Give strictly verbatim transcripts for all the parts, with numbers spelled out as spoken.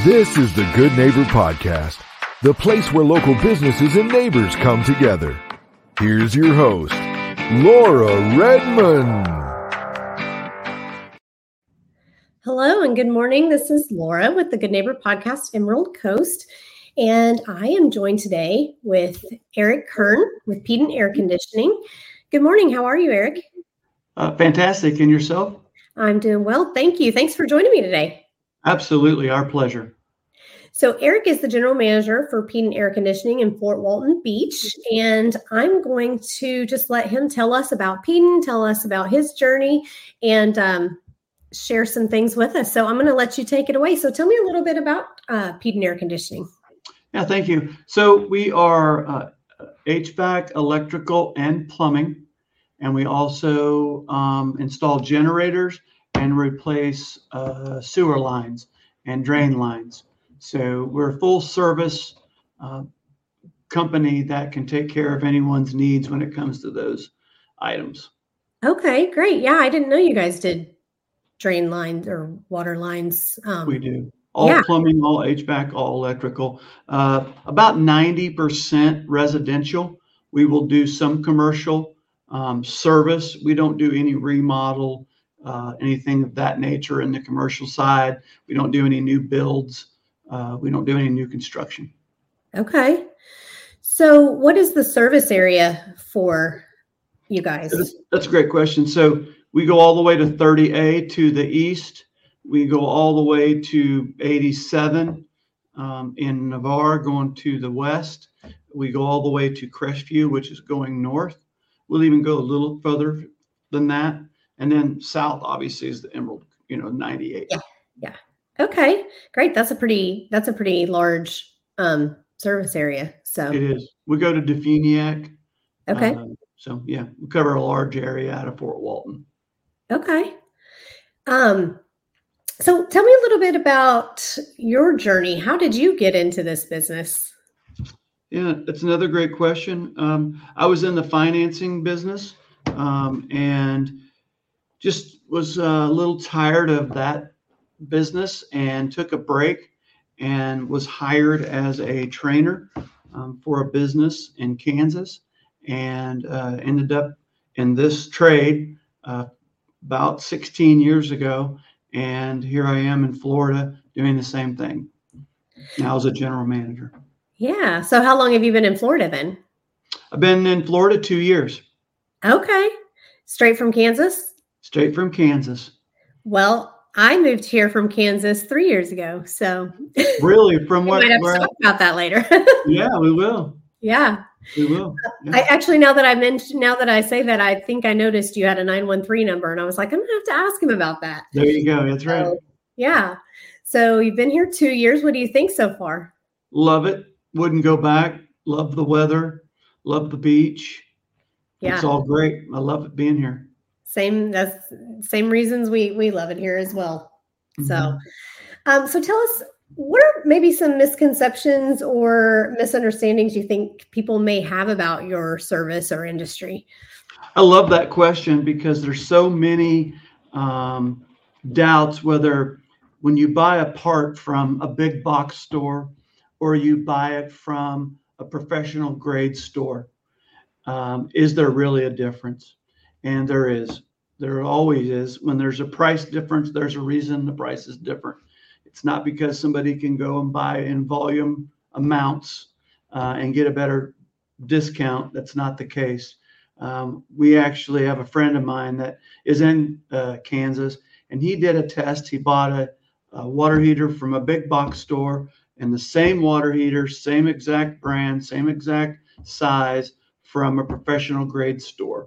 This is the Good Neighbor Podcast, the place where local businesses and neighbors come together. Here's your host, Laura Redmond. Hello and good morning. This is Laura with the Good Neighbor Podcast, Emerald Coast. And I am joined today with Eric Kern with Peden Air Conditioning. Good morning. How are you, Eric? Uh, fantastic. And yourself? I'm doing well. Thank you. Thanks for joining me today. Absolutely. Our pleasure. So Eric is the general manager for Peden Air Conditioning in Fort Walton Beach. And I'm going to just let him tell us about Peden, tell us about his journey, and um, share some things with us. So I'm going to let you take it away. So tell me a little bit about uh, Peden Air Conditioning. Yeah, thank you. So we are uh, H V A C, electrical, and plumbing. And we also um, install generators and replace uh, sewer lines and drain lines. So we're a full service uh, company that can take care of anyone's needs when it comes to those items. Okay, great. Yeah, I didn't know you guys did drain lines or water lines. Um, we do. All yeah. plumbing, all H V A C, all electrical. Uh, about ninety percent residential. We will do some commercial um, service. We don't do any remodel, uh, anything of that nature in the commercial side. We don't do any new builds. Uh, we don't do any new construction. Okay. So what is the service area for you guys? That's, that's a great question. So we go all the way to thirty A to the east. We go all the way to eighty-seven um, in Navarre going to the west. We go all the way to Crestview, which is going north. We'll even go a little further than that. And then south, obviously, is the Emerald, you know, ninety-eight. Yeah. Yeah. Okay, great. That's a pretty, that's a pretty large um, service area. So it is. We go to Defuniak. Okay. Uh, so yeah, we cover a large area out of Fort Walton. Okay. Um, so tell me a little bit about your journey. How did you get into this business? Yeah, that's another great question. Um, I was in the financing business um, and just was a little tired of that business and took a break and was hired as a trainer um, for a business in Kansas and uh, ended up in this trade uh, about sixteen years ago. And here I am in Florida doing the same thing now as a general manager. Yeah. So how long have you been in Florida then? I've been in Florida two years. Okay. Straight from Kansas? Straight from Kansas. Well, I moved here from Kansas three years ago. So really, from what? We might have where, to talk about that later. Yeah, we will. Yeah, we will. Yeah. I actually, now that I mentioned, now that I say that, I think I noticed you had a nine one three number, and I was like, I'm gonna have to ask him about that. There you go. That's right. So, yeah. So you've been here two years. What do you think so far? Love it. Wouldn't go back. Love the weather. Love the beach. Yeah, it's all great. I love it being here. Same, that's same reasons we we love it here as well. Mm-hmm. So, um, so tell us, what are maybe some misconceptions or misunderstandings you think people may have about your service or industry? I love that question because there's so many um, doubts whether when you buy a part from a big box store or you buy it from a professional grade store, um, is there really a difference? And there is. There always is. When there's a price difference, there's a reason the price is different. It's not because somebody can go and buy in volume amounts uh, and get a better discount. That's not the case. Um, we actually have a friend of mine that is in uh, Kansas, and he did a test. He bought a, a water heater from a big box store, and the same water heater, same exact brand, same exact size from a professional grade store,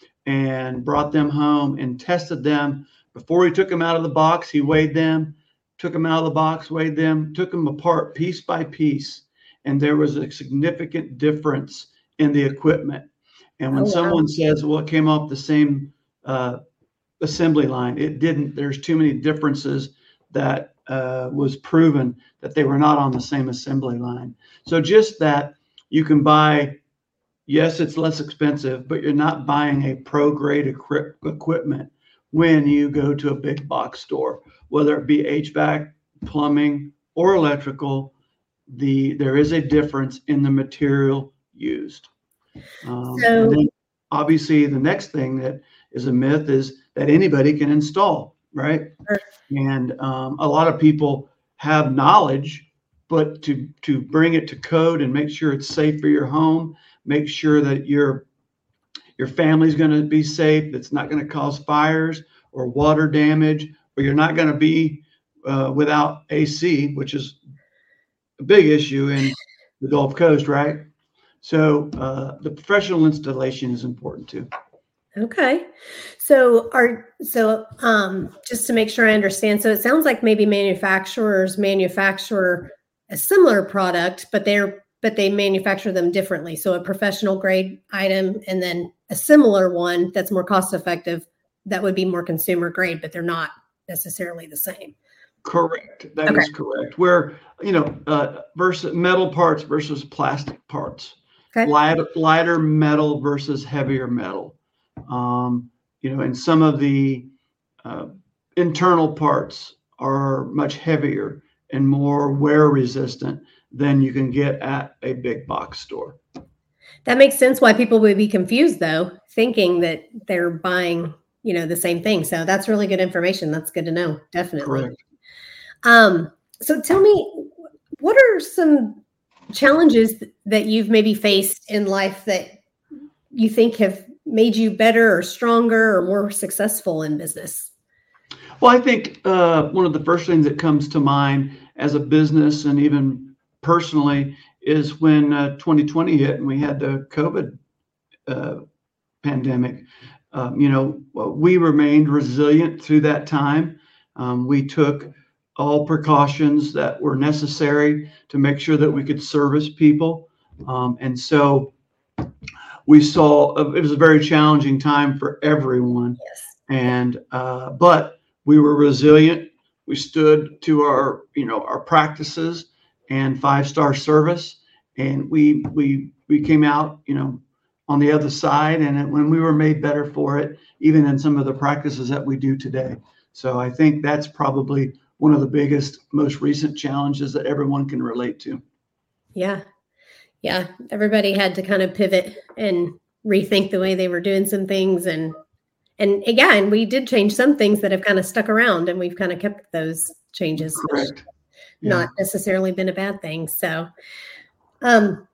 and brought them home and tested them. Before he took them out of the box, he weighed them, took them out of the box, weighed them, took them apart piece by piece. And there was a significant difference in the equipment. And when oh, wow. someone says, well, it came off the same uh, assembly line, it didn't. There's too many differences that uh, was proven that they were not on the same assembly line. So just that you can buy, yes, it's less expensive, but you're not buying a pro grade equip- equipment when you go to a big box store, whether it be H V A C, plumbing, or electrical, the there is a difference in the material used. Um, So- and then obviously the next thing that is a myth is that anybody can install, right? Sure. And um, a lot of people have knowledge, but to to bring it to code and make sure it's safe for your home, make sure that your your family's going to be safe, that's not going to cause fires or water damage, or you're not going to be uh, without A C, which is a big issue in the Gulf Coast, right? So uh, the professional installation is important too. Okay. So are so um just to make sure I understand, so it sounds like maybe manufacturers manufacture a similar product, but they're but they manufacture them differently. So a professional grade item and then a similar one that's more cost effective, that would be more consumer grade, but they're not necessarily the same. Correct. That Okay. is correct. Where, you know, uh, versus metal parts versus plastic parts, Okay. lighter, lighter metal versus heavier metal. Um, you know, and some of the uh, internal parts are much heavier and more wear resistant than you can get at a big box store. That makes sense why people would be confused though, thinking that they're buying, you know, the same thing. So that's really good information. That's good to know. Definitely. Correct. Um, so tell me, what are some challenges that you've maybe faced in life that you think have made you better or stronger or more successful in business? Well, I think uh, one of the first things that comes to mind as a business and even personally is when uh, twenty twenty hit and we had the COVID uh, pandemic. Um, you know, we remained resilient through that time. Um, we took all precautions that were necessary to make sure that we could service people. Um, and so we saw, it was a very challenging time for everyone. Yes. And, uh, but we were resilient. We stood to our, you know, our practices and five-star service. And we, we, we came out, you know, on the other side. And it, when we were made better for it, even in some of the practices that we do today. So I think that's probably one of the biggest, most recent challenges that everyone can relate to. Yeah. Yeah. Everybody had to kind of pivot and rethink the way they were doing some things. And, and again, we did change some things that have kind of stuck around and we've kind of kept those changes. Correct. Yeah. Not necessarily been a bad thing. So, um,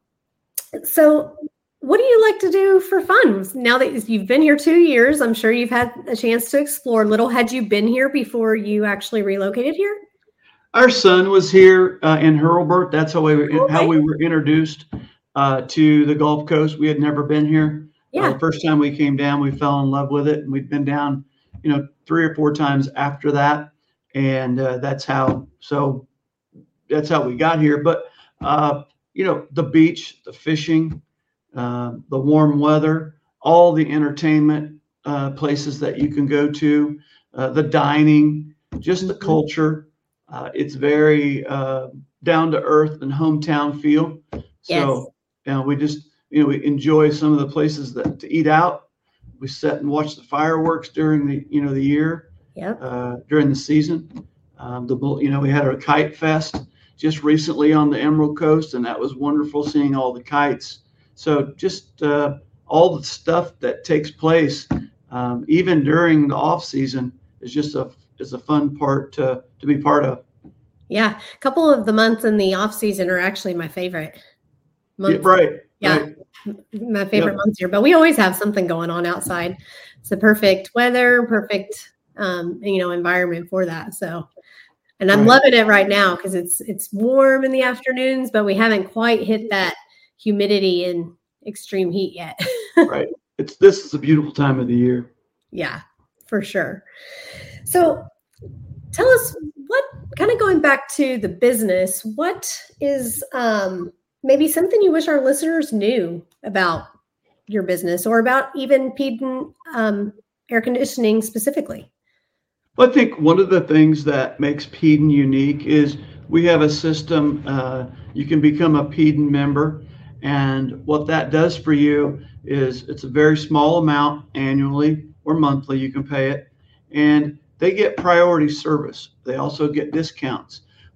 so what do you like to do for fun? Now that you've been here two years, I'm sure you've had a chance to explore a little. Had you been here before you actually relocated here? Our son was here uh, in Hurlburt. That's how we were, Okay. how we were introduced uh, to the Gulf Coast. We had never been here. Yeah. Uh, the first time we came down, we fell in love with it, and we'd been down, you know, three or four times after that, and uh, that's how. So that's how we got here. But uh, you know, the beach, the fishing, uh, the warm weather, all the entertainment uh, places that you can go to, uh, the dining, just the culture. Uh, it's very uh, down to earth and hometown feel. So, you know, we just, you know, we enjoy some of the places that to eat out. We sit and watch the fireworks during the, you know, the year, Yep. uh, during the season. Um, the, you know, we had a kite fest just recently on the Emerald Coast, and that was wonderful seeing all the kites. So just uh, all the stuff that takes place, um, even during the off season, is just a is a fun part to to be part of. Yeah. A couple of the months in the off season are actually my favorite months. Yeah, right. Yeah. Right. My favorite Yep. months here, but we always have something going on outside. It's the perfect weather, perfect, um, you know, environment for that. So, and I'm Right. loving it right now because it's, it's warm in the afternoons, but we haven't quite hit that humidity and extreme heat yet. Right. It's this is a beautiful time of the year. Yeah, for sure. So tell us what, kind of going back to the business, what is um, maybe something you wish our listeners knew about your business or about even Peden um, Air Conditioning specifically? Well, I think one of the things that makes Peden unique is we have a system. Uh, you can become a Peden member. And what that does for you is it's a very small amount annually or monthly. You can pay it. And they get priority service. They also get discounts.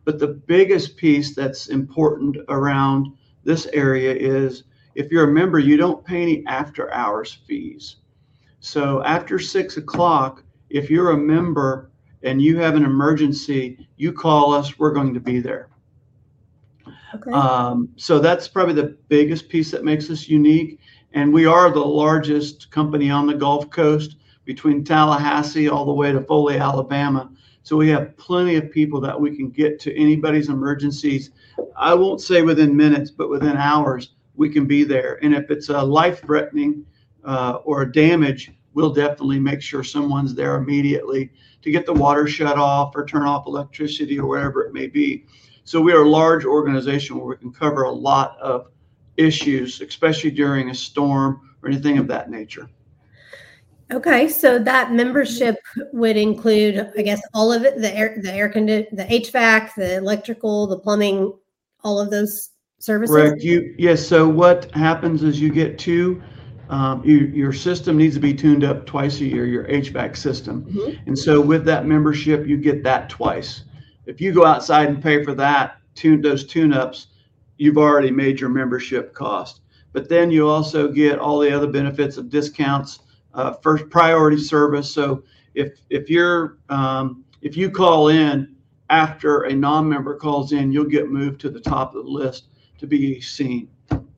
But the biggest piece that's important around this area is if you're a member, you don't pay any after hours fees. So after six o'clock, if you're a member and you have an emergency, you call us, we're going to be there. Okay. Um, so that's probably the biggest piece that makes us unique. And we are the largest company on the Gulf Coast between Tallahassee all the way to Foley, Alabama. So we have plenty of people that we can get to anybody's emergencies. I won't say within minutes, but within hours, we can be there. And if it's a life-threatening uh, or a damage, we'll definitely make sure someone's there immediately to get the water shut off or turn off electricity or whatever it may be. So we are a large organization where we can cover a lot of issues, especially during a storm or anything of that nature. Okay, so that membership would include, I guess, all of it, the air, the air condi- the H V A C, the electrical, the plumbing, all of those services? Correct. You, yes, so what happens is you get two, um, you, your system needs to be tuned up twice a year, your H V A C system. Mm-hmm. And so with that membership, you get that twice. If you go outside and pay for that, tune those tune-ups, you've already made your membership cost. But then you also get all the other benefits of discounts, uh, first priority service. So if if you're um, if you call in after a non-member calls in, you'll get moved to the top of the list to be seen.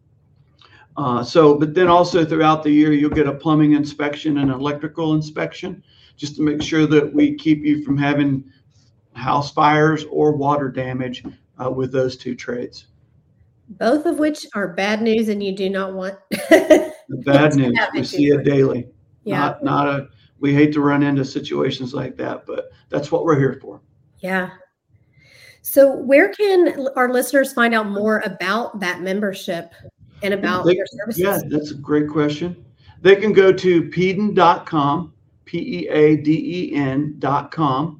Uh, so, but then also throughout the year, you'll get a plumbing inspection and electrical inspection, just to make sure that we keep you from having house fires or water damage uh, with those two trades. Both of which are bad news, and you do not want. Bad news. We see it daily. Yeah. Not, not a. We hate to run into situations like that, but that's what we're here for. Yeah. So, where can our listeners find out more about that membership and about they, your services? Yeah, that's a great question. They can go to peadon dot com, P E A D E N dot com,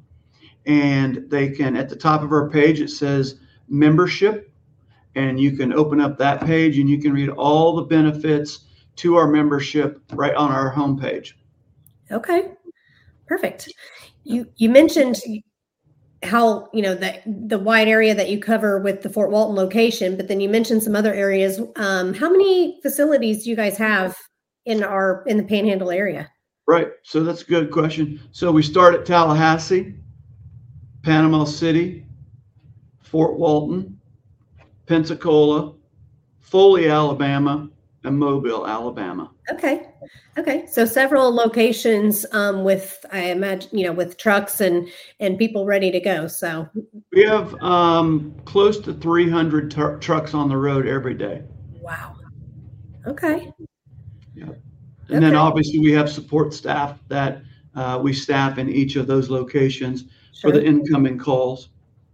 and they can, at the top of our page, it says membership, and you can open up that page and you can read all the benefits to our membership right on our homepage. Okay, perfect. You you mentioned how, you know, the the wide area that you cover with the Fort Walton location, but then you mentioned some other areas. Um, how many facilities do you guys have in our in the Panhandle area? Right. So that's a good question. So we start at Tallahassee, Panama City, Fort Walton, Pensacola, Foley, Alabama, and Mobile, Alabama. Okay. Okay. So several locations um, with, I imagine, you know, with trucks and, and people ready to go. So we have um, close to three hundred t- trucks on the road every day. Wow. Okay. Yeah. And okay. then obviously we have support staff that uh, we staff in each of those locations sure. for the incoming calls.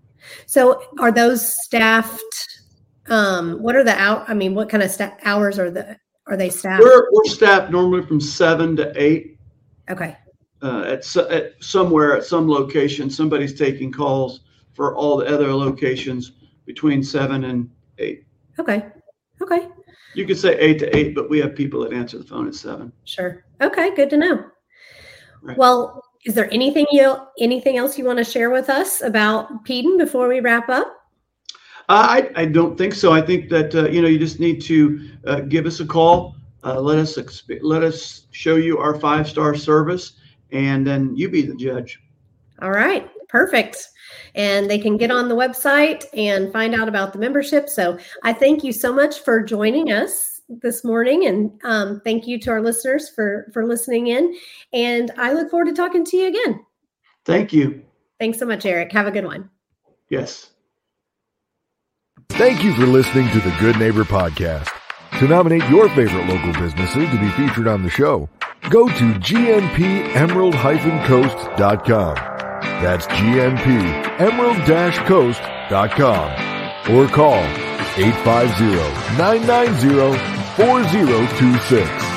So are those staffed? Um, what are the out? I mean, what kind of sta- hours are the are they staffed? We're we're staffed normally from seven to eight. Okay. Uh, at, at somewhere at some location, somebody's taking calls for all the other locations between seven and eight. Okay. Okay. You could say eight to eight, but we have people that answer the phone at seven. Sure. Okay. Good to know. Right. Well, is there anything you anything else you want to share with us about Peadon before we wrap up? Uh, I, I don't think so. I think that, uh, you know, you just need to uh, give us a call. Uh, let us exp- let us show you our five-star service, and then you be the judge. All right. Perfect. And they can get on the website and find out about the membership. So I thank you so much for joining us this morning. And um, thank you to our listeners for, for listening in. And I look forward to talking to you again. Thank you. Thanks so much, Eric. Have a good one. Yes. Thank you for listening to the Good Neighbor Podcast. To nominate your favorite local businesses to be featured on the show, go to G N P emerald coast dot com. That's G N P emerald coast dot com. Or call eight five zero, nine nine zero, four zero two six.